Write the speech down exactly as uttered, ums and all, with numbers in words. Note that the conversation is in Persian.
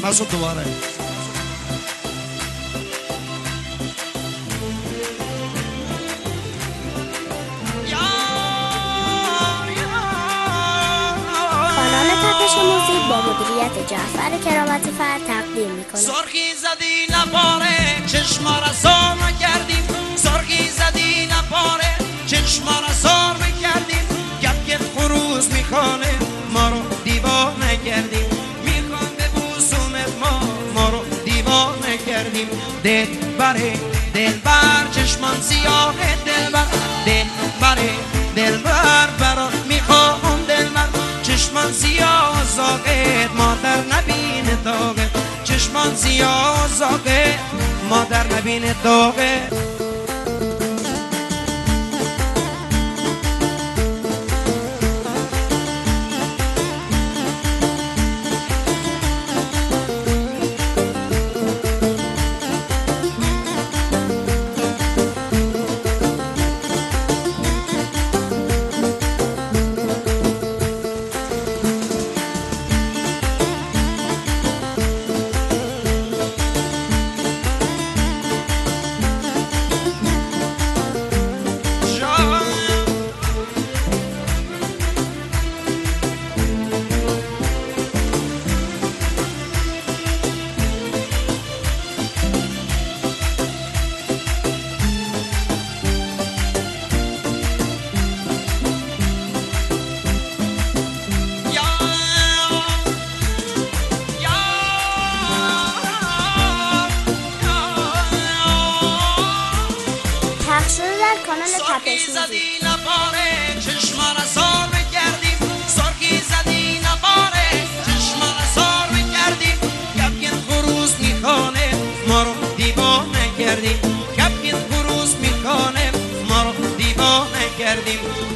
مسعود دوباره کانال تپش موزیک با مدیریت جعفر کرامتی فر تقدیم میکنه. سرخی زدی نپاره چشما را سار نکردیم، سرخی زدی نپاره چشما را سار نکردیم، گپ گپ خروز میکنه ما رو دیوانه کردیم، میخوام ببوسونت ما ما رو دیوانه کردیم. دل بره دل بر چشمان سیاه دل بر دل بره دل بر برات میخوام دل بر چشمان سیاه زاغت مادر نبینه داغت، چشمان سیاه زاغت مادر نبینه داغت. کانال تپش زدی نپاره چشما را سار بکردیم، سرخی زدی نپاره چشما را سار بکردیم، کپکن خروز میکنه ما رو دیوانه کردیم، کپکن خروز میکنه ما رو دیوانه کردیم.